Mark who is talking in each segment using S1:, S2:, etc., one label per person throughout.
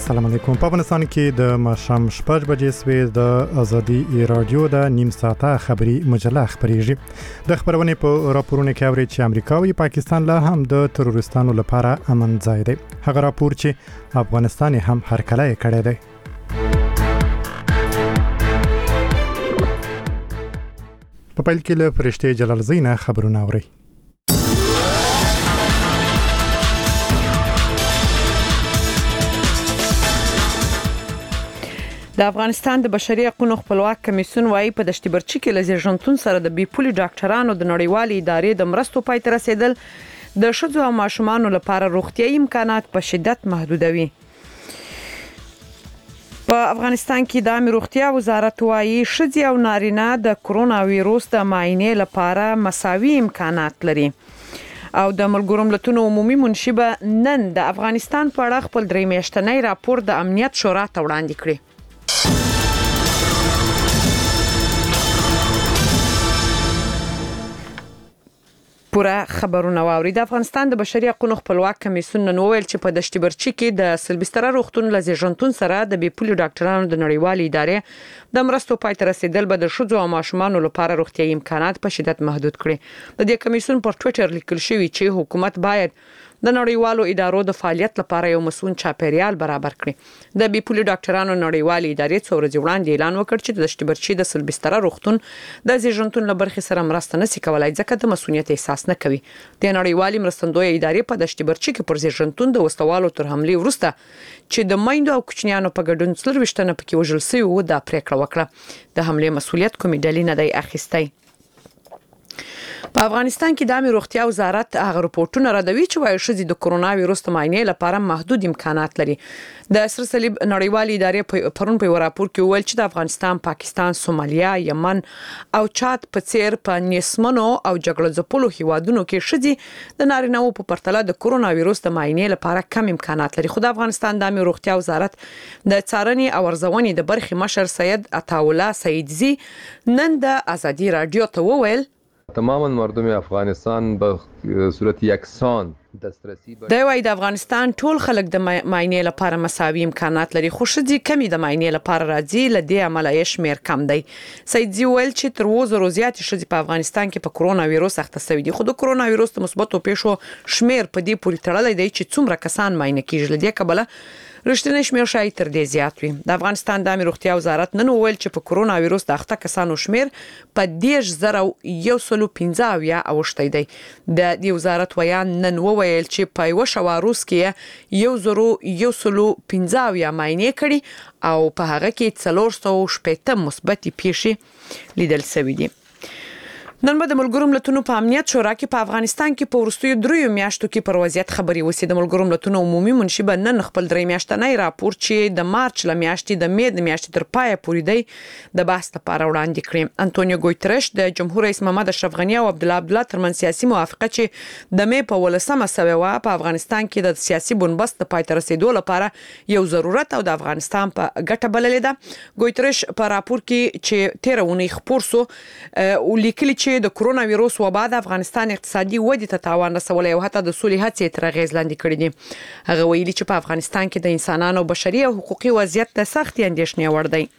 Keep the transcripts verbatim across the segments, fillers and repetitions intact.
S1: السلام علیکم. په افغانستان کې د ماښام شپږ بجې سوي د ازادي رادیو د نیم ساعته خبري مجله خبريږي. د خبرونې په راپورونو کې اوري چې امریکا او پاکستان له هم د تروریستانو لپاره امن ځای دی. هغه راپور چې افغانستان هم هرکلی کړی دی. په پیل کې له فرشته جلال زینه خبرونه اوري.
S2: د افغانستان د بشري حقوقو خپلواک کمیسیون وايي په دشت برچي کې لزر ژوندون سره د بیپولي ډاکټرانو د نړیوالې ادارې د مرستو پای ته رسیدل د شذو او ماشومان لپاره روغتيایي امکانات په شدت محدودوي. په افغانستان کې د امنیت روغتیا وزارت وايي شذي او نارینه د کرونا وایروس د معاینې لپاره مساوي امکانات لري. او د ملګرو ملتونو عمومي منشي به نن د افغانستان په اړه خپل درې میاشتنی راپور د امنیت شورا ته وړاندې کړی. پورا خبرونه واوري. د افغانستان د بشري حقوقو خپلواک کمیسیون نن ویل چې په دشت برچي کې د سلبستر روغتون لزر ژوندون سره د بیپولي ډاکټرانو د نړیوالې ادارې د مرستو پای ته رسیدل به د شذو او ماشومان لپاره روغتيایي امکانات په شدت محدود کړي. د دې کمیسیون پر ټوئیټر لیکل شوی چې حکومت باید د نړیوالو ادارو د فعالیت لپاره یو مسؤل چاپیریال برابر کړي. د بیپولي ډاکټرانو نړیوالې ادارې څو ورځې وړاندې اعلان وکړ چې د دشت برچي د سلبستر روغتون د زیږنتون لبرخي سره مرسته نشي کولای ځکه د مسؤلیت احساس نه کوي. د نړیوالې مرستندوی ادارې په دشت برچي کې پر زیږنتون د وسوالو تر حمله ورسته چې د مایندو او کوچنیانو په ګډون څلور وشتنه پکې وژل شوی و د پریکړه وکړه. د حمله مسؤلیت کومې ډلې نه دی اخیستی. په افغانستان کې د امنیت روغتیا وزارت هغه راپورټونه ردوي چې وايي شذي د کرونا وایروس د معاینې لپاره محدود امکانات لري. د سر صلیب نړیوالې ادارې پرون په راپور کې ویل چې د افغانستان، پاکستان، سومالیا، یمن او چاد په څیر په نسمنو او جګړه ځپلو هیوادونو کې شذي د نارینه‌و په پرتله د کرونا وایروس د معاینې لپاره کم امکانات لري. خو د افغانستان د امنیت روغتیا وزارت د څارنې او ارزونې د برخې مشر سید عطاالله سیدزی نن د ازادي رادیو ته وویل
S3: تماما مردم افغانستان به صورت یکسان دسترسی
S2: د وای د افغانستان ټول خلک د معاینې لپاره مساوي امکانات لري خو شذي کمی د معاینې لپاره راځي لدې عملیه شمیر کم دی. سیدزی ویل چې تر اوسه روزيات شذي په افغانستان کې په کرونا وایروس اخته شوی دي. خو د کرونا وایروس د مثبتو پیښو شمیر په دې پورې تړلی دی چې څومره کسان معاینه کیږي. لدې کبله رښتینی شمیر شاید تر دې زیات وي. د افغانستان د امنیت روغتیا وزارت نن ویل چې په کرونا وایروس د اخته کسانو شمیر په دیش زره یو سلو پنځه اویا اوشتي دی. د دې وزارت ویان نن ویل چې په یو شواروس کې یو زرو یو سلو پنځه اویا معاینې کړي او په هغه کې څلور سوه شپږ مثبت پیښې لیدل شوې دي. نن به د ملګرو ملتونو په امنیت شورا کې په افغانستان کې په ورستیو دریو میاشتو کې پر وضعیت خبري وسی. د ملګرو ملتونو عمومي منشي به نن خپل درې میاشتنی راپور چې د مارچ ل میاشتې د مې د میاشتې تر پای پورې دی د بحث لپاره وړاندې کړي. انټونیو ګوتریش د جمهور رئیس محمد اشرف غنی او عبد الله عبد الله ترمن سیاسي موافقه چې د مې په ولسمه سوي و په افغانستان کې د سیاسي بنبست د پای ته رسیدو لپاره یو ضرورت او د افغانستان په ګټه بللې ده. ګوتریش په راپور کې چې تیرونی خبر سو ولیکلي چې د کرونا وایروس وبا د افغانستان اقتصادي ودې ته تاوان رسولی او حتی د سولې هڅې تر اغیز لاندې کړې دي. هغه ویلي چې په افغانستان کې د انسانانو بشري او حقوقي وضعیت د سختې اندېښنې وړ دی.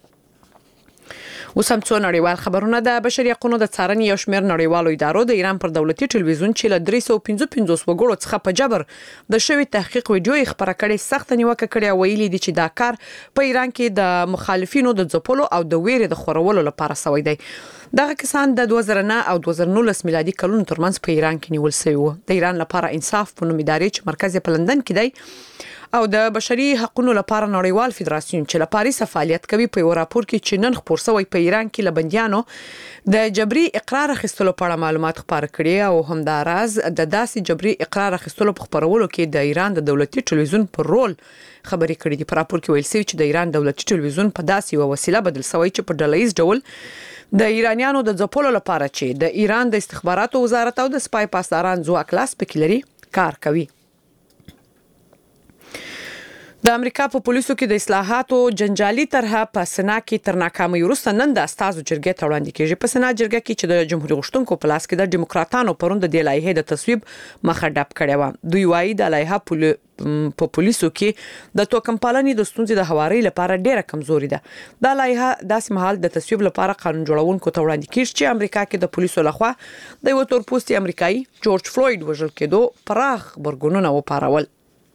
S2: اوس هم څو نړیوال خبرونه. د بشري حقوقو د څارنې یو شمېر نړیوالو ادارو د ایران پر دولتي ټلویزیون چې له درې سوه پنځه پنځوس وګړو څخه په جبر د شوی تحقیق ویډیو خبره کړې سخت نیوکه کړې او ویلي دي چې دا کار په ایران کې د مخالفینو د ځپلو او د ویرې د خورولو لپاره شوی دی. دغه کسان د دوه زره نه او دوه زره نولس میلادي کلونو ترمنځ په ایران کې نیول شوی وو. د ایران لپاره انصاف په نوم ادارې چې مرکز په لندن کې دی او د بشري حقوقو لپاره نړیوال فدراسیون چې له پاریس فعالیت کوي په یو راپور کې چې نن خبر شوی په ایران کې لبندیانو د جبري اقرار اخیستلو په اړه معلومات خبر کړي او همداراز د داسې جبري اقرار اخیستلو په خبرولو کې د ایران د دولتي ټلویزیون پر رول خبرې کړي دي. په راپور کې ویل شوی چې د ایران دولتي ټلویزیون په داسې یو وسیله بدل شوی چې په ډلهیز ډول د ایرانیانو د ځپلو لپاره چې د ایران د استخباراتو وزارت او د سپای پاسداران ځواک لاس پکې لري کار کوي. د امریکا په پولیسو کې د اصلاحاتو جنجالي طرحه په سنا کې تر ناکامۍ وروسته نن د استازو جرګې ته وړاندې کیږي. په سنا جرګه کې چې د جمهوریت غوښتونکو په لاس کې د ډیموکراتانو پروند د لایحې د تصویب مخه ډپ کړې و. دوی وايي د لایحه په پولیسو کې د توکم پالنې د ستونزې د هواري لپاره ډیره کمزوري ده. دا لایحه داسې مهال د تصویب لپاره قانون جوړونکو ته وړاندې کیږي چې امریکا کې د پولیسو لخوا د یو تور پوستي امریکایي جورج فلوید وژل کېدو پراخ برګونونه وپارول.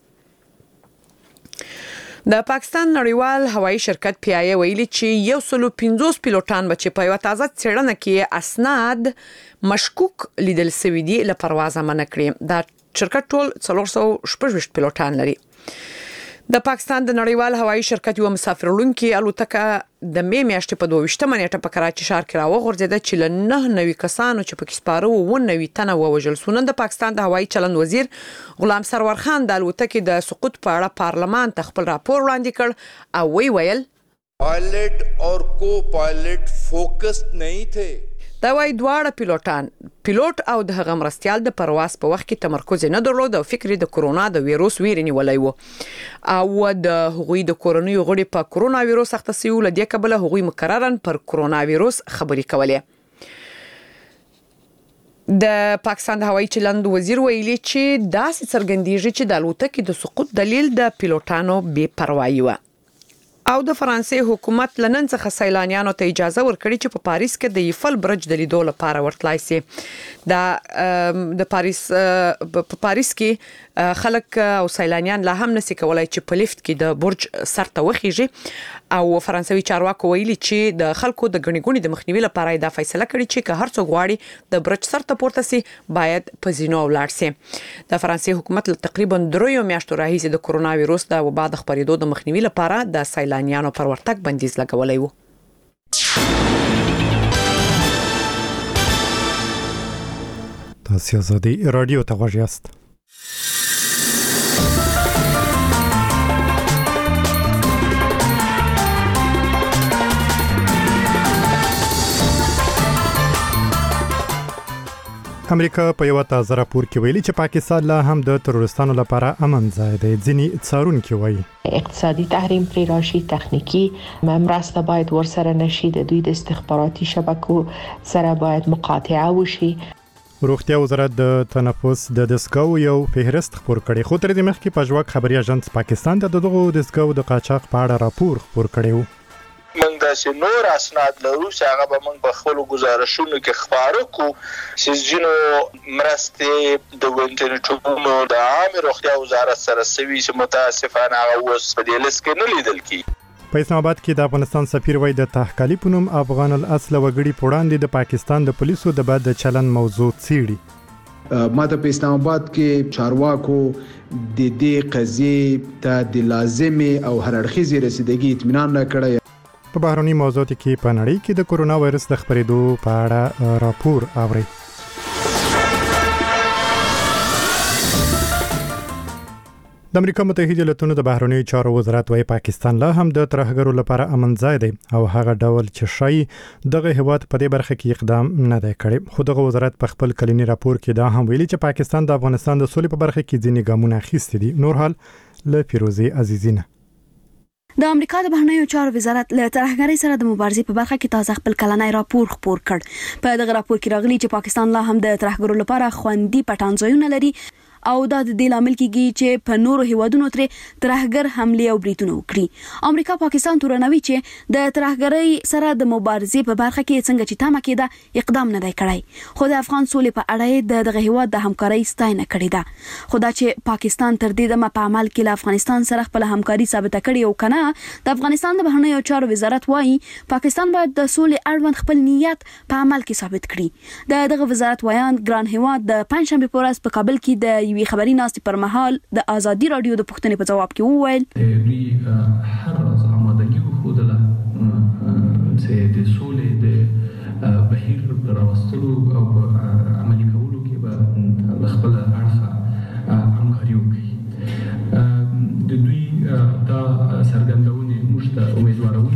S2: د پاکستان نړیوال هوایي شرکت پی آی ویلي چې یو سل پنځوس پیلوټان به چې په یو تازه څېړنه کې اسناد مشکوک لیدل شوي دي له پروازه منع کړي. دا شرکت ټول څلور سوه شپږ پیلوټان لري. د پاکستان د نړیوال هوایي شرکت یو مسافرلونکي الوتکه د می میاشتې په دوه ویشتمه نیټه په کراچي ښار کې راوغورځېده چې له نه نوي کسانو چې پکې سپاره وو اووه نوي تنه ووژل شول. نن د پاکستان د هوایي چلند وزیر غلام سرور خان د الوتکې د سقوط په اړه پارلمان ته خپل راپور وړاندې کړ او وی ویل
S4: پایلټ او کو پایلټ فوکسډ نه تھے.
S2: دا وايي دواړه پیلوټان پیلوټ او د هغه مرستيال د پرواز په وخت کې تمرکز نه درلود او فکر د کورونا د ویروس ویرنی ولای وو او د هغوی د کورونی غړي په کورونا ویروس اخته سیو لدی کبل هغوی مکررن پر کورونا ویروس خبري کولې. د پاکستان د هوایي چلند وزیر ویلي چې داسې څرګندېږي چې د الوتکې د سقوط دلیل د پیلوټانو بې پروايي و. او د فرانسې حکومت لنن څخه سیلانیانو ته اجازه ورکړي چې په پاریس کې د ایفل برج د لیدو لپاره ورتلای شي. دا د پاریس په پاریس کې خلک او سیلانیان لا هم نشي کولای چې په لیفت کې د برج سر ته وخیږي او فرانسوي چارواکو ویلي چې د خلکو د غنی غونی د مخنیوي لپاره دا فیصله کړې چې که هر څوک غواړي د برج سر ته پورته سي باید په زینو ولاړ سي. د فرانسې حکومت تقریبا دریو میاشتو راهیسې د کورونا ویروس د وبا د خپرېدو د مخنیوي لپاره د سیلانیانو پر ورتګ بندیز لګولای وو.
S1: تاسو آزادي رادیو ته غوږ یاست. امریکا په یو تازه راپور کې ویلي چې پاکستان لا هم د تروریستانو لپاره امن ځای دی. ځینې څارونکي وایي
S5: اقتصادي تحریم پرې راشي، تخنیکی مرسته باید ورسره نشي، د دوی د استخباراتي شبکو سره باید مقاطعه وشي.
S1: روغتیا وزارت د تنفس د دستګاو یو فهرست خپور کړي خو تر دې مخکې په ژواک خبري اژانس پاکستان د دغه دستګاو د قاچاق په اړه راپور خپور کړي وو.
S6: موږ د سينور اسناد لرو چې هغه به موږ په خپل گزارشونو کې خبرو کو چې جنو مرسته د وینټنټونو د عام روغتیا وزارت سره سوي چې متاسفانه هغه اوس په دې لیست کې نه لیدل کی.
S1: په اسلام آباد کې د افغانستان سفیر وای د تحقیقي پونم افغان الاصل وګړي پوړاندې د پاکستان د پولیسو د بد چلن موضوع څیړي.
S7: ما ته په اسلام آباد کې چارواکو د دې قضیې ته د لازمي او هر اړخیزي رسیدګي اطمینان نه کړی.
S1: په بهرني موضوعاتو کې په نړۍ کې د کورونا وایرس د خپرېدو په اړه راپور اوري. د امریکا متحده ایالاتونو د بهرنی چارو وزارت وايي پاکستان لا هم د ترهګرو لپاره امن ځای دی او هغه ډول چې شای دغه هیواد په دې برخه کې اقدام نه دی کړی. خو دغه وزارت په خپل کلینی راپور کې دا هم ویلي چې پاکستان د افغانستان د سولې په برخه کې ځینې ګامونه اخیستي دي. نور حال له فیروزي عزیزینه.
S8: د امریکا د بهرنیو چارو وزارت له ترهګرۍ سره د مبارزې په برخه کې تازه خپل کلنی راپور خپور کړ. په دغه راپور کې راغلي چې پاکستان لا هم د ترهګرو لپاره خوندي پټان ځایونه لري او دا د دې لامل کېږي چې په نورو هیوادونو ترې ترهګر حمله او بریټونه وکړي. امریکا پاکستان تورنوي چې د ترهګرۍ سره د مبارزې په برخه کې څنګه چې تمه کېده اقدام نه دی کړی. خو د افغان سولې په اړه د دغه هیواد د همکارۍ ستاینه کړې ده. خو دا چې پاکستان تر دې دمه په عمل کې له افغانستان سره خپل همکاري ثابته کړې او کنه د افغانستان د بهرنیو چارو وزارت وايي پاکستان باید د سولې اړوند خپل نیت په عمل کې ثابت کړي. د دغه وزارت ویان ګران هیواد د پنځشنبه په ورځ په کابل کې د وی خبري ناستې پر مهال د آزادي رادیو د پوښتنې په جواب کې وویل
S9: دوی هر از آمادگی وښودله چې د سولې د بهیر راوستلو او عملي کولو کې به له خپل اړخه همکاري وکړي. د دوی دا څرګندونې موږ ته امیدوارونکي دي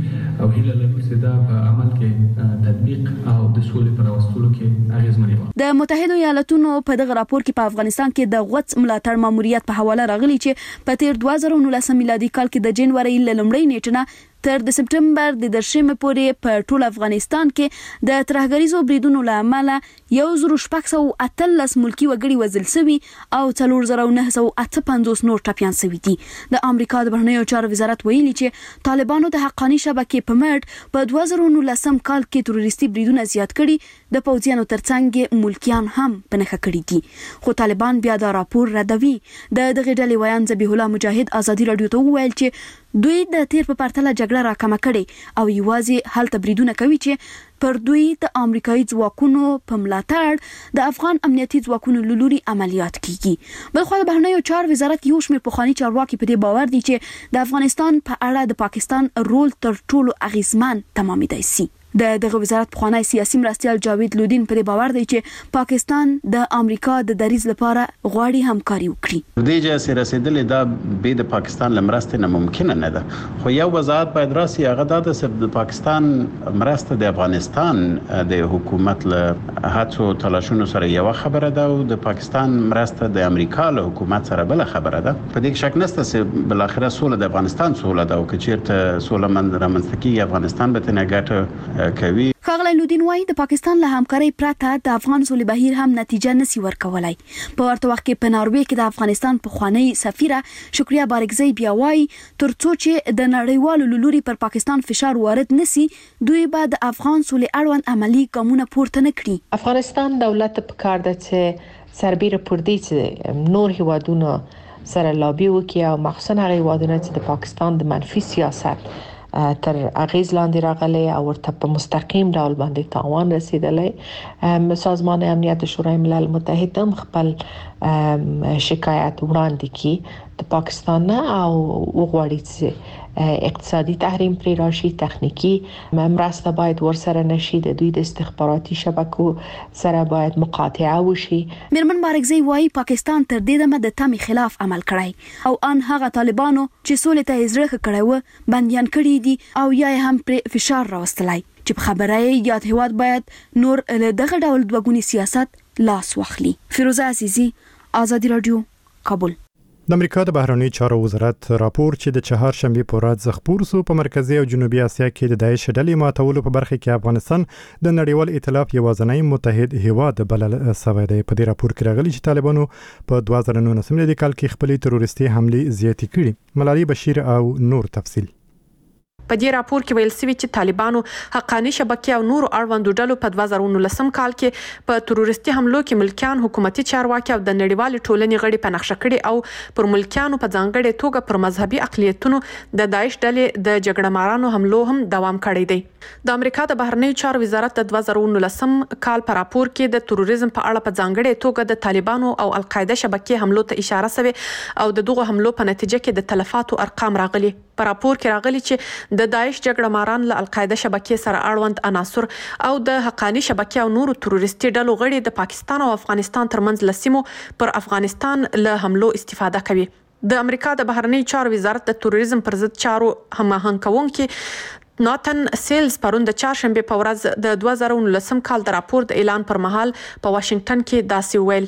S9: او هیله لرو چې دا په عمل کې تطبیق او د سولې پر راوستلو کې اغیزمنې وي.
S8: د متحده ایالاتونو په دغه راپور کې په افغانستان کې د غوڅ ملاتړ ماموریت په حواله راغلي چې په تیر دوه زره نولس میلادي کال کې د جنوري لومړۍ نیټه تر د سپټمبر د درشمې پورې په ټول افغانستان کې د ترهګریزو بریدونو لامل یو زره شپږ سوه اتلس ملکی وګړي وژل شوي او څلور زره نهه سوه اته پنځوس نور ټپیان شوي دي. د امریکا د بهرنیو چارو وزارت ویلي چې طالبانو د حقاني شبکې په مټ په دوه زره نولسم کال کې تروریستي بریدونه زیات کړي، د پوځیانو ترڅنګ ملکیان هم په نښه کړي دي. خو طالبان بیا دا راپور ردوي. د دغه ډلې ویان ذبیح الله مجاهد ازادي رادیو ته وویل چې دوی د تیر په پرتله جګړه راکمه کړي او یوازې هلته بریدونه کوي چې پر دوی د امریکایي ځواکونو په ملاتړ د افغان امنیتي ځواکونو له لوري عملیات کیږي. بلخو د بهرنیو چارو وزارت یو شمېر پخواني چارواکي په دې باور دي چې د افغانستان په اړه د پاکستان رول تر ټولو اغیزمن تمامېدای شي. د دغه وزارت پخوانی سیاسي مرستیال جاوید لودین پر باور دی چې پاکستان د امریکا د دریځ لپاره غواړي همکاري وکړي.
S10: د دې چې رسیدلې دا به د پاکستان لمرسته نه ممکن نه ده، خو یو وضاحت باید راسي هغه دا د پاکستان مرسته د افغانستان د حکومت له هڅو تلاشونو سره یو خبره ده او د پاکستان مرسته د امریکا له حکومت سره بل خبره ده. په دې شک نشته چې بل اخره سوله د افغانستان سوله ده او که چیرته سوله من رامنځته کیږي افغانستان به تنه ګټه کوي.
S8: خغلی لودین وايي د پاکستان له همکارۍ پرته د افغان سولې بهیر هم نتیجه نسی ورکولای. په ورته وخت کې په ناروې کې د افغانستان پخوانی سفیره شکریا بارګزی بیا وايي ترڅو چې د نړیوالو لوري پر پاکستان فشار وارد نسی دوی به د افغان سولې اړوند عملی ګامونه پورته نه کړي.
S5: افغانستان دولت په کار ده چې سربېره پر دې چې نور هیوادونه سره لابي وکړي او مخصوصا هغه هیوادونه چې د پاکستان د منفي سیاست تر اغیز لاندې راغلي او ورته په مستقیم ډول باندې تاوان رسیدلی. سازمان امنیت شورای ملل متحد هم خپل شکایت وړاندې کړي د پاکستان نه او وغواړي چې اقتصادي تحریم پرې راشي، تخنیکی مرسته باید ورسره نشي، د دوی د استخباراتي شبکو سره باید مقاطعه وشي.
S8: میرمن بارګزی وايي پاکستان تر دې دمه د تمې خلاف عمل کړی او ان هغه طالبانو چې سولې ته ازرخ کړی و بنديان کړی دي او یا هم پر فشار راوستلای چې په خبره یاد هواد باید نور له دغه ډول دوګونی سیاست لاس واخلي. فیروزه عزیزی، آزادی رادیو، کابل.
S1: د امریکا د بهرنی چارو وزارت راپور چې د چهارشنبه په ورځ خبر سو په مرکزی او جنوبي اسیا کې د داعش ډلې ماتولو په برخه کې افغانستان د نړیوال ائتلاف یوازینی متحد هیواد بلل شوی دی. په دې راپور کې راغلي چې طالبانو په دوه زره نولس میلادي کال کې خپل تروریستي حمله زیاتې کړې. ملالي بشیر او نور تفصیل.
S2: په دې راپور کې ویل شوی چې طالبانو حقاني شبکې او نور اړوندو ډلو په دوه زره نولسم کال کې په تروریستي حملو کې ملکیان، حکومتي چارواکي او د نړیوال ټولنې غړي په نقشه کړي او پر ملکیانو په ځانګړې توګه پر مذهبي اقلیتونو د داعش ډلې د جګړه مارانو حملو هم دوام کړی دی. د امریکا د بهرنیو چارو وزارت د دوه زره نولسم کال په راپور کې د تروریزم په اړه په ځانګړې توګه د طالبانو او القاعده شبکې حملو ته اشاره شوی او د دغه حملو په نتیجه کې د تلفاتو ارقام راغلي. په راپور کې راغلي چې د داعش جګړه ماران له القاعده شبکې سره اړوند عناصر او د حقاني شبکې او نورو تروریستي ډلو غړي د پاکستان او افغانستان ترمنځ لسیمو پر افغانستان له حملو استفاده کوي. د امریکا د بهرنی چارو وزارت د تروریزم پر ضد چارو هماهنګ کوونکي ناتن سیلز پرون د چهارشنبه په ورځ د دوه زره نولسم کال د راپور د اعلان پر مهال په واشنگټن کې داسې ویل: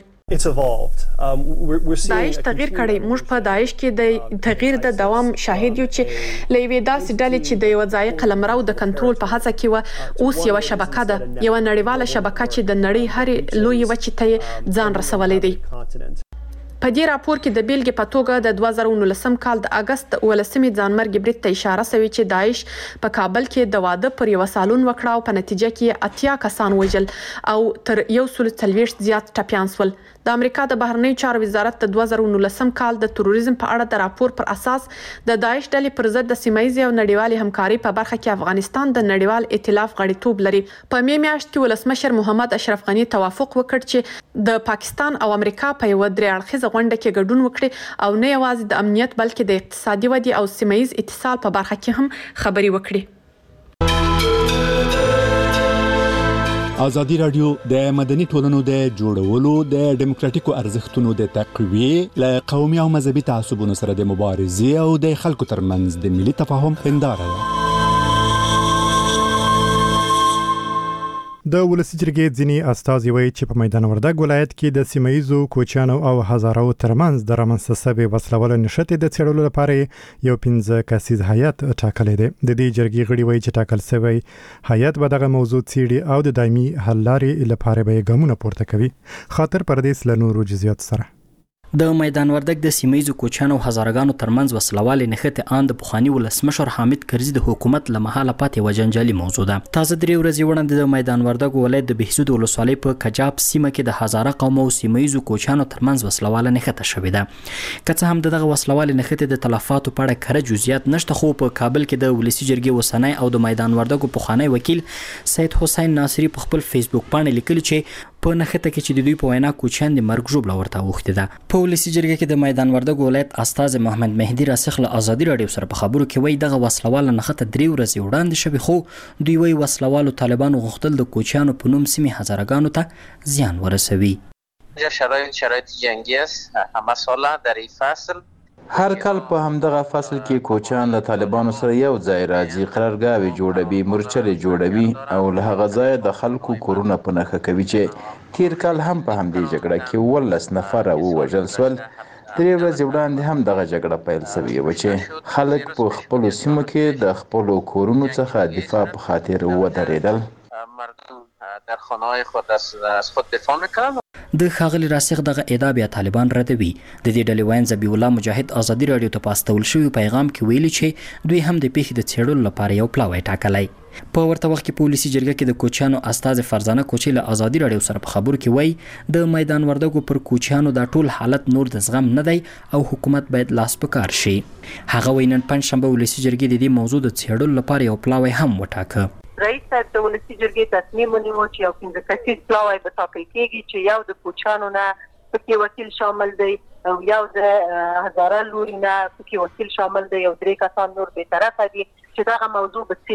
S2: داعش تغییر کړی. موږ په داعش کې د تغییر د دوام شاهد یو چې لېوې داسې ډلې چې د یو ځای قلمرو د کنټرول په هڅه کې و اوس یو شبکه ده، یو نړیواله شبکه چې د نړۍ هر لوی وچې ته ځان رسولې دی. په دې راپور کې د بیلګې په توګه د دوه زره نولسم کال د اگست ولسمې ځانمرګ برید ته اشاره شوی چې داعش په کابل کې د واده پر یو سالون وکړ او په نتیجه کې اتیا کسان وژل او تر یو سل څلوېښت زیات ټپیان شول. د امریکا د بهرنی چارو وزارت د دوه زره نولسم کال د تروریزم په اړه د راپور پر اساس د داعش ډلې پر ضد د سیمایي او نړیوالې همکاري په برخه کې افغانستان د نړیوال ائتلاف غړیتوب لري. په می میاشت کې ولسمشر محمد اشرف غنی توافق وکړ چې د پاکستان او امریکا په یو درې اړخیزه غونډه کې ګډون وکړي او نه یوازې د امنیت بلکې د اقتصادي ودې او سیمایي اتصال په برخه کې هم خبري وکړي.
S11: ازادي رادیو د مدني ټولنو د جوړولو د ډیموکراتیکو ارزښتونو د تقویې له قومي او مذهبي تعصبونو سره د مبارزې او د خلکو ترمنځ د ملي تفاهم هنداره ده.
S1: د ولسی جرګې ځینی استازي وایي چې په میدان وردګ ولایت کې د سیمایزو کوچیانو او هزارو ترمنځ د رامنځته شوې وسلواله نشته د څېړلو لپاره یو پنځه کسیز هیئت ټاکلی دی. د دې جرګې غړي وایي چې ټاکل شوی هیئت به دغه موضوع څېړي او د دایمي حل لارې لپاره به ګامونه پورته کوي. خاطر پردیس له نورو جزئیات سره.
S12: د میدان وردګ د سیمایزو کوچیانو هزارګانو ترمنځ وسلوالې نښتې ان د پخوانی ولسمشر حامد کرزي د حکومت له مهاله پاتې و جنجالي موضوع ده. تازه درې ورځې وړاندې د میدان وردګ ولایت د بهسود ولسوالۍ په کجاب سیمه کې د هزاره قوم او سیمایزو کوچیانو ترمنځ وسلواله نښته شوې ده. که څه هم دغه وسلوالې نښتې د تلفاتو په اړه کره جزئیات نشته، خو په کابل کې د ولسی جرګې وسنۍ او د میدان وردګ پخوانی وکیل سید حسین ناصری په خپل فیسبوک باندې لیکلي چې په نښته کې چې د دوی په وینا کوچیان د مرګ ژوبله ورته اوښتې ده. په ولسی جرګې کې د میدان وردګ ولایت استازی محمد مهدي راسخ له ازادي راډیو سره په خبرو کې وایي دغه وسلواله نښته درې ورځې وړاندې شوې، خو دوی وایي وسلوالو طالبانو غوښتل د کوچیانو په نوم سیمې هزارګانو ته زیان ورسوي.
S13: شرایط شرایط جنگی است. همه ساله در این فصل
S14: هر کال په همدغه فصل کې کوچیان له طالبانو سره یو ځای راځي، قرارګاوې جوړوي، مورچلې جوړوي او له هغه ځایه د خلکو کورونه په نښه کوي چې تیر کال هم په همدې جګړه کې اوولس نفره ووژل سول. درې ورځې وړاندې هم دغه جګړه پیل شوې وه چې خلک په خپلو سیمو کې د خپلو کورونو څخه دفاع په خاطر ودرېدل.
S13: مردم در خانه‌های خود از خود دفاع می‌کردند.
S12: د ښاغلي راسخ دغه ادعا بیا طالبان ردوي. د دې ډلې وین ذبیح الله مجاهد ازادي راډیو ته په استول شوي پیغام کې ویلي چې دوی هم د پیښې د څېړلو لپاره یو پلاوی ټاکلی. په ورته وخت کې په ولسي جرګه کې د کوچیانو استازي فرزانه کوچي له ازادي راډیو سره په خبرو کې وایي د میدان وردګو پر کوچیانو دا ټول حالت نور د زغم نه دی او حکومت باید لاس په کار شي. هغه وایي نن پنجشنبه ولسي جرګې د دې موضوع د څېړلو لپاره یو پلاوی هم وټاکه.
S15: رئیس صاحب د ولسي جرګې تصمیم ونیو چې یو پنځه کسیز پلاوی به ټاکل کېږي چې یو د کوچیانو نه پکې وکیل شامل دی او یو د هزاره لوري نه پکې وکیل شامل دی او درې کسان نور بې طرفه دي چې دغه موضوع به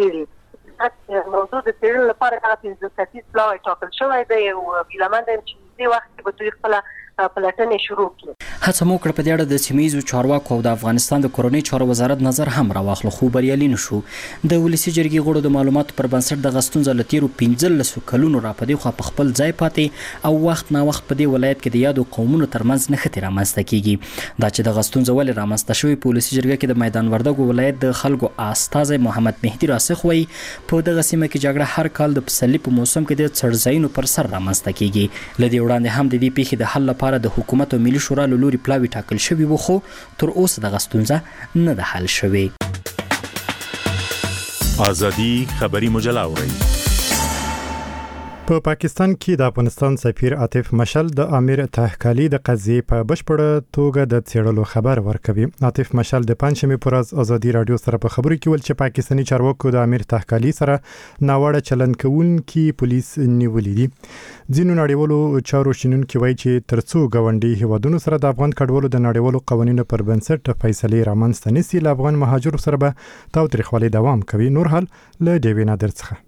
S15: څېړي. موضوع د څېړلو لپاره هغه پنځه کسیز پلاوی ټاکل شوی دی او هیله یم چې دې وخت کې به دوی خپله پلټنې شروع کړي.
S12: هڅه مو کړه په دې اړه د سیمایزو چارواکو او د افغانستان د کورنۍ چارو وزارت نظر هم راواخلو، خو بریالي نه شو. د ولسي جرګې غړو د معلوماتو پر بنسټ دغه ستونزه له تېرو پنځلسو کلونو را په دې خوا په خپل ځای پاتې او وخت نا وخت په دې ولایت کې د یادو قومونو ترمنځ نښتې رامنځته کېږي. دا چې دغه ستونزه ولې رامنځته شوې په ولسي جرګه کې د میدان وردګ ولایت د خلکو استازی محمد مهدي راسخ وایي په دغه سیمه کې جګړه هر کال د پسرلي په موسم کې د څړځایونو پر سر رامنځته کېږي. له دې وړاندې هم د دې پیښې د حل لپاره د حکومت او ملي شورا له لوري پلاوی ټاکل شوي وو، خو تر اوسه دغه ستونزه نه ده حل شوې.
S16: ازادي خبري مجله اورئ.
S1: په پاکستان کې د افغانستان سفیر عاطف مشل د امیر تحقالي د قضیې په بشپړه توګه د څېړلو خبر ورکوي. عاطف مشل د پنځمې پر ورځ ازادي راډیو سره په خبرو کې ول چې پاکستاني چارواکو د امیر تحقالي سره ناوړه چلند کوونکي پولیس نیولي دي. ځینو نړیوالو چارو شنونکي وایي چې ترڅو ګاونډي هیوادونو سره د افغان کډوالو د نړیوالو قوانینو پر بنسټ فیصلې رامنځته نشي، له افغان مهاجرو سره به تاوتریخوالی دوام کوي. نور حال له ډیوینا در څخه.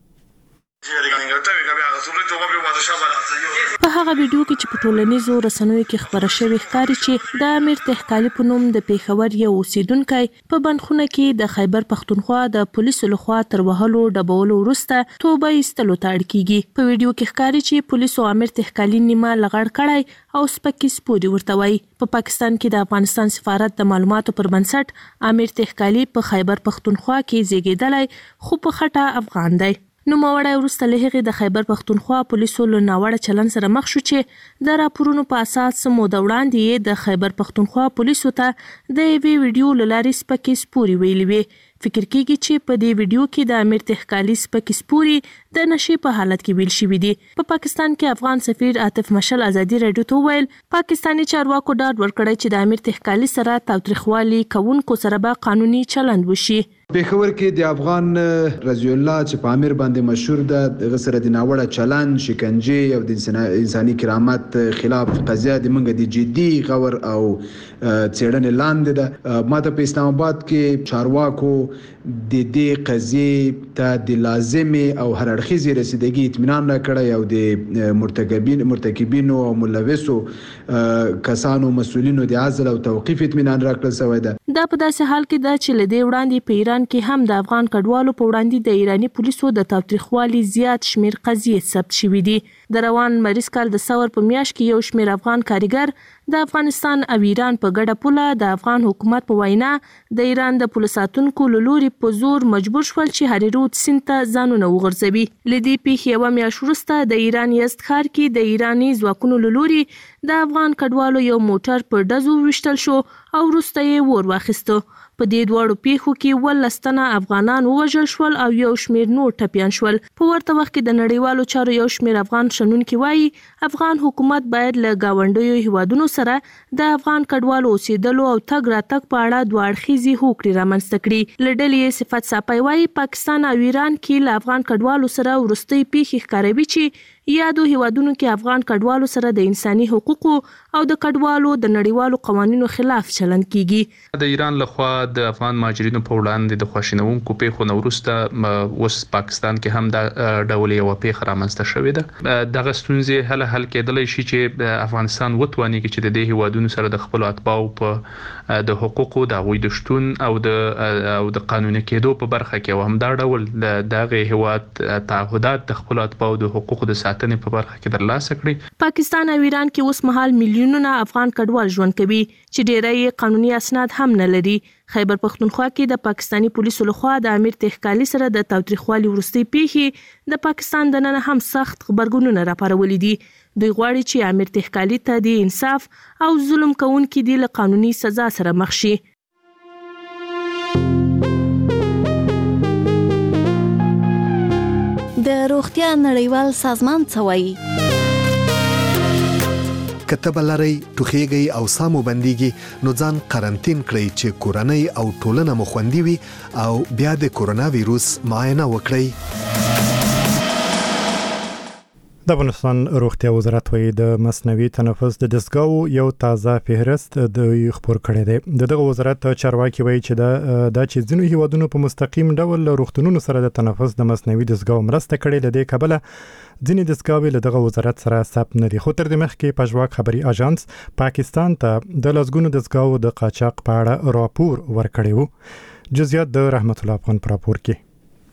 S17: په هغه ویډیو کې چې په ټولنیزو رسنیو کې خبره شوې ښکاري چې د امیر تحقالي په نوم د پیښور یو اوسیدونکی په بندخونه کې د خیبر پښتونخوا د پولیسو لخوا تر وهلو ډبولو وروسته توبه ایستلو ته اړ کیږي. په ویډیو کې ښکاري چې پولیسو امیر تحقالي نیمه لغړ کړی او سپکې سپوري ورته وایي. په پاکستان کې د افغانستان سفارت د معلوماتو پر بنسټ امیر تحقالي په خیبر پښتونخوا کې زیږیدلی خو په خټه افغان دی. نوموړی وروسته له هغې د خیبر پښتونخوا پولیسو له ناوړه چلند سره مخ شو چې د راپورونو په اساس موده وړاندې یې د خیبر پښتونخوا پولیسو ته د یوې ویډیو له لارې سپکې سپوري ویلي وې. فکر کېږي چې په دې ویډیو کې د امیر تحقالي سپکې سپوري د نشې په حالت کې ویل شوي دي. په پاکستان کې افغان سفیر عاطف مشل ازادي راډیو ته وویل پاکستاني چارواکو ډاډ ورکړی چې د امیر تحقالي سره تاوتریخوالي کوونکو سره به قانوني چلند وشي.
S7: پیښور کې د افغان رضی الله چې په امیر باندې مشهور ده دغه سره د ناوړه چلند، شکنجې او د انساني کرامت خلاف قضیه د منګه د جدي غور او څېړنې لاندې ده. ماته په اسلام آباد کې چارواکو د دې قضیې ته د لازمي او هر اړخیزې رسیدګي اطمینان راکړی او د مرتکبین مرتکبینو او ملوثو کسانو مسؤلینو د عزل او توقيف اطمینان راکړل شوی دی.
S17: دا په داسې حال کې ده چې لدې وړاندې په ایران کې هم د افغان کډوالو په وړاندې د ایرانی پولیسو د تاوتریخوالي زیات شمیر قضیې ثبت شوې دي. د روان مریض کال د ثور په میاشت کې یو شمیر افغان کارګر د افغانستان او ایران په ګډه پوله د افغان حکومت په وینا د ایران د پولیس ساتونکو لوري په زور مجبور شول چې هریرود سیند ته ځانونه وغورځوي. لدې پیښې یوه میاشت وروسته د ایران یزد ښار کې د ایرانی ځواکونو لوري د افغان کډوالو یو موټر په ډزو وشتل شو او وروسته یې ور واخیسته. په دې دواړو پیښو کې ولس تنه افغانان ووژل شول او یو شمیر نور ټپیان شول. په ورته وخت کې د نړیوالو چارو یو شمیر افغان شنونکي وایي افغان حکومت باید له گاونډیو هیوادونو سره د افغان کډوالو اوسېدلو او تګ راتګ په اړه دوه اړخیزې هوکړې رامنځته کړي. له ډلې یې صفت ساپی وایي پاکستان او ایران کې له افغان کډوالو سره وروستۍ پیښې ښکاروي چې یادو هیوادونو کې افغان کډوالو سره د انساني حقوقو او د کډوالو د نړیوالو قوانینو خلاف چلند کیږي.
S18: د ایران لخوا د افغان مهاجرینو په وړاندې د خواشینونکو پیښو نه وروسته اوس پاکستان کې هم د ډول یو پیښه رامنځته شوې ده. دغه ستونزې هله حل کېدلی شي چې افغانستان وتواني چې د دې هیوادونو سره د خپل اتباعو په د حقوقو د غوي د شتون او د او د قانوني کېدو په برخه کې هم دا ډول دغه هیواد تعهدات د خپل اتباعو د حقوقو د ساتنې په برخه کې ترلاسه کړي.
S17: پاکستان او ایران کې اوس مهال میلیونونه افغان کډوال ژوند کوي چې ډېری قانوني اسناد هم نه لري. خیبر پختونخوا کې د پاکستانی پولیسو لخوا د امیر تحقالي سره د تاوتریخوالي وروستۍ پیښې د پاکستان د نن هم سخت خبرګونونه راپارولي دي. دوی غواړي چې امیر تحقالي ته د انصاف او ظلم کوونکي دی له قانوني سزا سره مخ شي.
S8: د روغتیا نړیوال سازمان څه وایي؟
S19: کتب لري ټوخیږي او سامو بنديږي نو ځان قرنټین کړئ چې کورنۍ او ټولنه مو خوندي وي او بیا د کورونا وایروس معاینه وکړئ.
S1: د افغانستان روغتیا وزارت وایي د مصنوعي تنفس د دستګاو یو تازه فهرست د خبر کړی دی. دغه وزارت چارواکي وایي چې دا د چې ځینو هیوادونو په مستقیم ډول روغتونونو سره د تنفس د مصنوعي دستګاو مرسته کړې. لدې کبله ځینې دستګاوې له دغه وزارت سره ثبت نه دي. خو تر دې مخکې پژواک خبري اژانس پاکستان ته د لسګونو دستګاو د قاچاق په اړه راپور ورکړی وو. جزئیات د رحمت الله افغان پر راپور کې.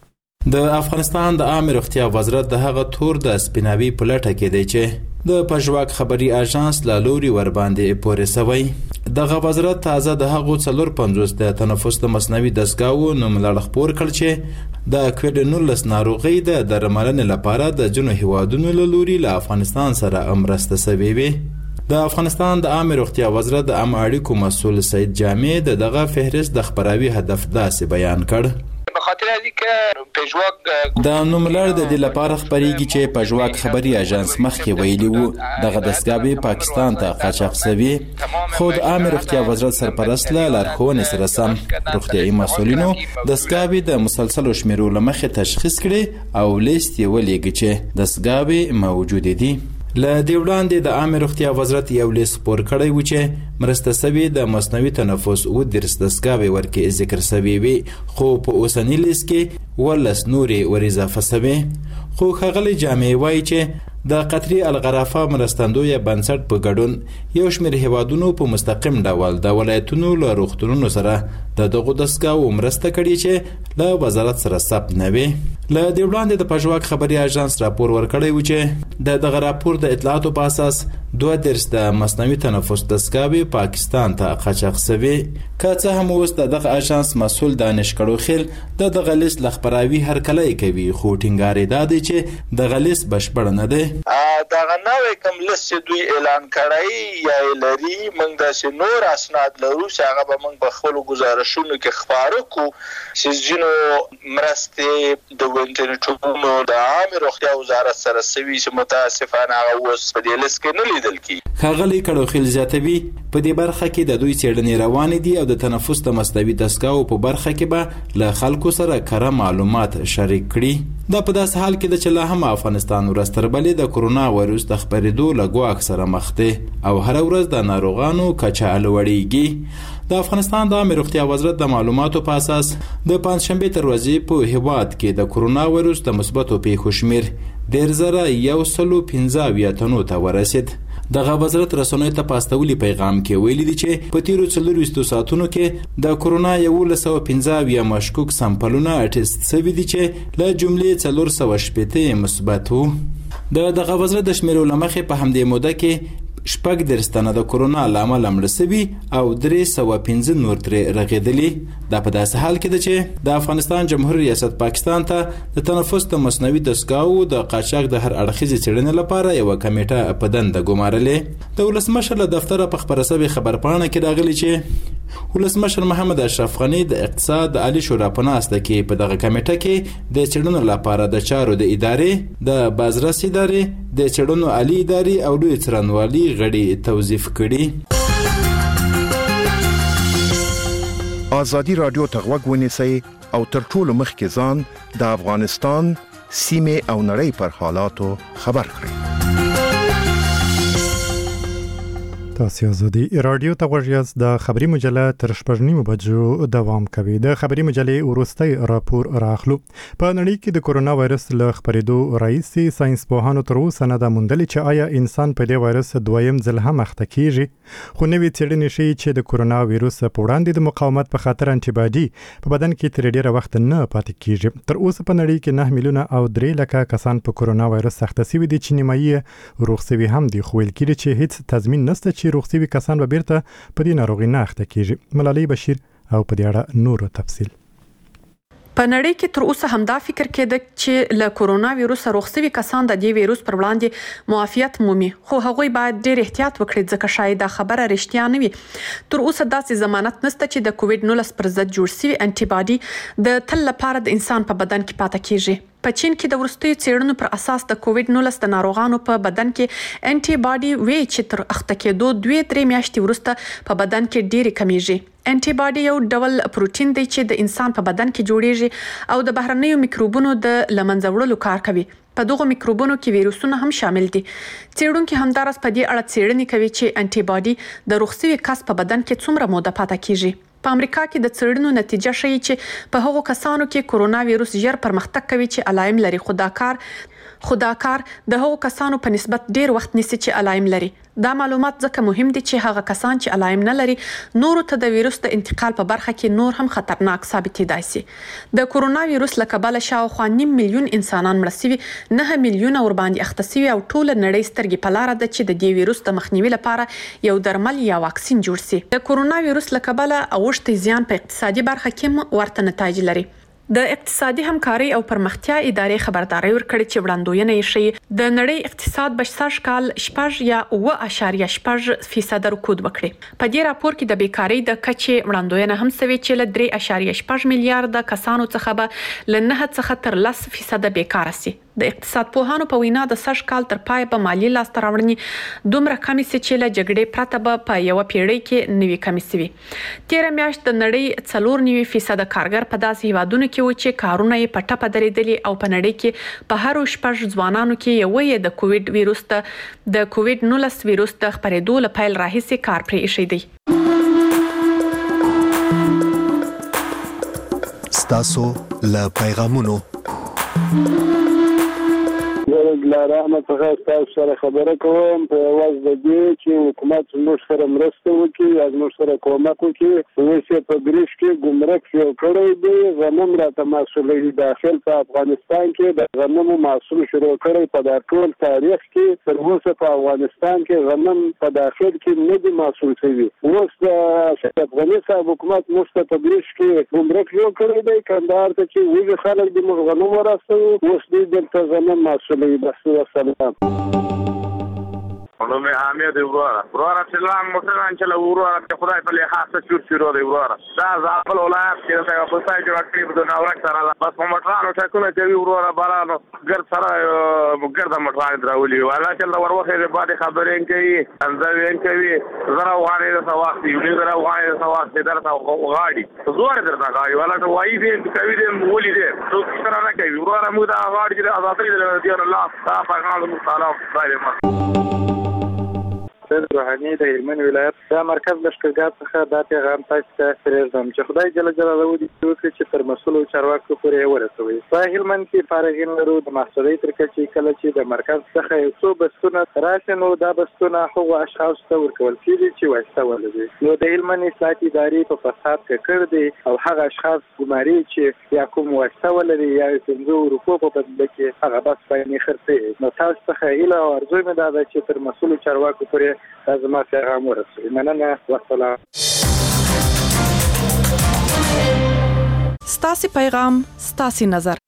S20: د افغانستان د عامه روغتیا وزارت د هغه تور د سپیناوي په لټه کې دی چې د پژواک خبري اژانس لا لوري ور باندې پورې سوی. دغه وزارت تازه د هغو څلور پنځوس د تنفس د مصنوعي دستګاو نوم لړ خبر کړ چې د کووډ نولس ناروغي د درملنې لپاره د جنو هیوادونو له لوري له افغانستان سره مرسته سوي وي. د افغانستان د عامه روغتیا وزارت د عامه اړیکو مسؤل سید جامع د دغه فهرست د خبراوي هدف داسې بیان کړ.
S6: خاطر دي چې پژواک
S20: د نوملړ د دې لپاره خبريږي چې پژواک خبري اژانس مخکې ویلي وو دغه دستګاوي پاکستان ته قاچاق شوی. خود عامه روغتیا وزارت سرپرست له لارښوونې سره سم روغتيایي مسؤلینو دستګاوي د مسلسل شمیرو لمخې تشخیص کړي او لیست یې ولېږي چې دستګاوي موجود دي. له دې وړاندې د عامه روغتیا وزارت یو لیست خپور کړی و چې مرسته سوي د مصنوعي تنفس او درس دستګاوي ورکې ذکر سوي وي، خو په اوسني لیست کې ولس نورې ور اضافه سوي. خو ښاغلي جامع وایي چې د قطري الغرافه مرستندوی بنسټ په ګډون یو شمېر هیوادونو په مستقیم ډول د ولایتونو له روغتونونو سره د دغو دستګاوو مرسته کړې چې له وزارت سره ثبت نه وي. له دې وړاندې د پژواک خبري اژانس راپور ورکړی و چې د دغه راپور د اطلاعاتو په اساس دوه درس د مصنوعي تنفس دستګاوې پاکستان ته قاچاق سوي. که څه هم اوس د دغه اژانس مسؤل دانش کړوخیل د دغه لیست لخبراوي هرکلی کوي، خو ټینګار یې دا دی چې دغه لیست بشپړ نه دی.
S6: دغه نوې کوم لیست دوی اعلان کړی یا لري موږ د نور اسناد لرو چې هغه به موږ په خپل گزارشونو کې خبرو کو چې جنو مرستې د وینټنټونو د عامه روغتیا وزارت سره سوي چې متاسفانه هغه اوس په دې لیست کې نه لیدل کی.
S20: ښاغلي کړوخیل زیاتوي په دې برخه کې د دوی څېړنې روانې دي او د تنفس د مصنوعي دستګاوو په برخه کې به له خلکو سره کره معلومات شریک کړي. دا په داسې حال کې د چې لا هم افغانستان ورځ تر بلې د کورونا وایروس د خپرېدو له ګواښ سره مخ دی او هره ورځ د ناروغانو کچه لوړېږي. د افغانستان د عامه روغتیا وزارت د معلوماتو په اساس د پنځشنبه تر ورځې په هیواد کې د کورونا وایرس د مثبتو پیښو شمیر ډیر زره یو سلو پنځه اویا تنو ته ورسید. دغه وزارت رسنیو ته په استولي پیغام کې ویلي دي چې په تیرو څلورویشتو ساعتونو کې د کورونا یولس سوه پنځه اویا مشکوک سامپلونه ټیسټ شوي دي چې له جملې څلور سوه شپېته مثبت وو. د دغه وزارت د شمیرو له مخې په همدې موده کې شپږ دېرش تنه د کورونا له امله مړه سوي او درې سوه پنځه نور ترې رغېدلي. دا په داسې حال کې ده چې د افغانستان جمهوریت ریاست پاکستان ته د تنفس د مصنوعي دستګاوو د قاچاق د هر اړخیزې څېړنې لپاره یوه کمیټه په دنده ګمارلې. د ولسمشر له دفتره په خپره شوې خبرپاڼه کې راغلي چې ولسمشر محمد اشرف غني د اقتصاد عالی شورا په ناسته کې په دغه کمیټه کې د څېړنو لپاره د چارو د ادارې د بازرس ادارې د څېړنو عالی ادارې او لوی څارنوالي غړي توظیف کړي.
S21: ازادي رادیو ته غوږ ونیسئ او تر ټولو مخکې ځان د افغانستان سیمې او نړۍ پر حالاتو خبر کړئ.
S1: تاسو ازادي رادیو ته غوږ یاست. د خبري مجله تر شپږ نیمو بجو دوام کوي. د خبري مجلې وروستي راپور راخلو. په نړۍ کې د کورونا وایرس له خپرېدو راهیسې ساينس پوهانو تر اوسه نه ده موندلې چې آیا انسان په دې وایرس دویم ځل هم اخته کیږي. خو نوې څېړنې ښیي چې د کورونا وایرس په وړاندې د مقاومت په خاطر انټي باډي په بدن کې تر ډیره وخت نه پاتې کیږي. تر اوسه په نړۍ کې نه میلیونه او درې لکه کسان په کورونا وایرس اخته شوي دي چې نیمایي روغ شوي هم دي. خو ویل کېږي چې هیڅ تضمین نشته چې روغ شوي کسان به بیرته په دې ناروغي نه اخته کیږي. ملالۍ بشیر او په دې اړه نور تفصیل.
S22: په نړۍ کې تر اوسه همدا فکر کېده چې له کورونا وایرس روغ شوي کسان د دې وایرس پر وړاندې معافیت مومي، خو هغوی باید ډېر احتیاط وکړي ځکه شاید دا خبره رښتیا نه وي. تر اوسه داسې ضمانت نشته چې د کووډ نولس پر ضد جوړ شوي انټي باډي د تل لپاره د انسان په بدن کې پاتې کیږي. په چین کې د وروستیو څېړنو پر اساس د کووډ نولس د ناروغانو په بدن کې انټي باډي وی چې تر اخته کېدو دوه درې میاشتې وروسته په بدن کې ډېری کمیږي. انټي باډي یو ډول پروتین دی چې د انسان په بدن کې جوړیږي او د بهرنیو میکروبونو د لمنځه وړلو کار کوي. په دغه میکروبونو کې ویروسونه هم شامل دي. څېړونکي همدارس په دې اړه څېړنې کوي چې انټي باډي د روغ شوي کس په بدن کې څومره موده پاتې کیږي. په امریکا کې د څېړنو نتیجه ښیي چې په هغو کسانو کې کورونا وایرس ژر پرمختګ کوي چې علائم لري، خو دا کار خو دا کار د هغو کسانو په نسبت ډیر وخت نیسي چې علائم لري. دا معلومات ځکه مهم دي چې هغه کسان چې علائم نه لري نورو ته د وایرس د انتقال په برخه کې نور هم خطرناک ثابتېدای شي. د کورونا وایرس له کبله شاوخوا نیم میلیون انسانان مړه شوي، نه میلیونه ورباندې اخته شوي او ټوله نړۍ سترګې په لاره ده چې د دې وایرس د مخنیوي لپاره یو درمل یا واکسین جوړ شي. د کورونا وایرس له کبله اوښتې زیان په اقتصادي برخه کې ورته نتایج لري. د اقتصادي همکاري او پرمختیا ادارې خبرداري ورکړې چې وړاندوینه یې ښیي د نړۍ اقتصاد به سږ کال شپږ یا اوه اعشاریه شپږ فیصد رکود وکړي. په دې راپور کې د بیکارۍ د کچې وړاندوینه هم شوې چې له درې اعشاریه شپږ میلیارډ کسانو څخه به له نه څخه تر لس فیصد بیکاره شي. د اقتصاد پوهانو په وینا د سږ کال تر پای به مالی لاسته راوړنې دومره کمې شي چې له جګړې پرته به په یوه پیړۍ کې نوي کمې شوي. تېره میاشت د نړۍ څلور نوي فیصده کارګر په داسې هیوادونو کې و چې کارونه یې په ټپه درېدلي او په نړۍ کې په هرو شپږ ځوانانو کې یوه یې د کووډ ویروس ته د کووډ نولس ویروس د خپرېدو له پیل راهیسې کار پرې ایښی دی.
S19: ستاسو له پیغامونو
S23: له رحمت څخه تاسو سره خبره کوم په واز د دې چې حکومت موږ سره مرسته وکړي، از موږ سره کومک وکړي. اوس په بریښ کې ګمرک یو کړی دی، غنم راته مسولې داخل په افغانستان کې د غنمو محصول شروع کړی. په دا ټول تاریخ کې تر اوسه په افغانستان کې غنم په داخل کې نه دي محصول شوي. اوس د افغاني صاحب حکومت موږ ته په بریښ کې ګمرک یو کړی دی، کندهار ته چې ویږي خلک د موږ غنم ورسوي. اوس دې دلته غنم محصولوي. بس والسلام.
S24: نو مې حامد وراره وراره سلام مسلمان چې له وراره ته خدای په لحاظ شور شروع دی. وراره دا ځابل ولایت کې دا په ځای کې راکړي په ناورک سره بس په مټرانو ټاکونه کوي. وراره بارانو ګر سره ګرد مټران دراولي ولا چې دا وروخه دې باندې خبرې کوي انځوین کوي. زرا وانه د سواق دی یو زرا وانه د سواق دې درته غاړي زوړ درته غاړي ولا ته وایي دې کوي دې ولي دې څو سره نه کوي. وراره موږ دا غاړي دې آزادۍ دې الله تعالی پیغام تعالی دایمه
S3: د روحاني د هلمند ولایت د مرکز لشکرګاه څخه دا پیغام تاسو ته پرېږدم چې خدای جل جلاله دې وکړي چې تر مسؤلو چارواکو پورې ورسوي. په هلمند کې فارغین لرو د محصولي تر کچې کله چې د مرکز څخه یو څو بسونه راشي نو دا بسونه هغو اشخاص ته ورکول کېږي چې واسطه ولري. نو د هلمند اصلاحاتي ادارې په فساد کې کړ دي او هغه اشخاص ګماري چې یا کوم واسطه ولري یا څنګه ورکو په بدل کې هغه بس باندې خرڅي. نو تاسو ته هیله او ارزو مې ده چې تر مسؤلو چارواکو پورې لازمه پیغام ورسوي. مننه والسلام.
S22: ستاسو پیغام ستاسو نظر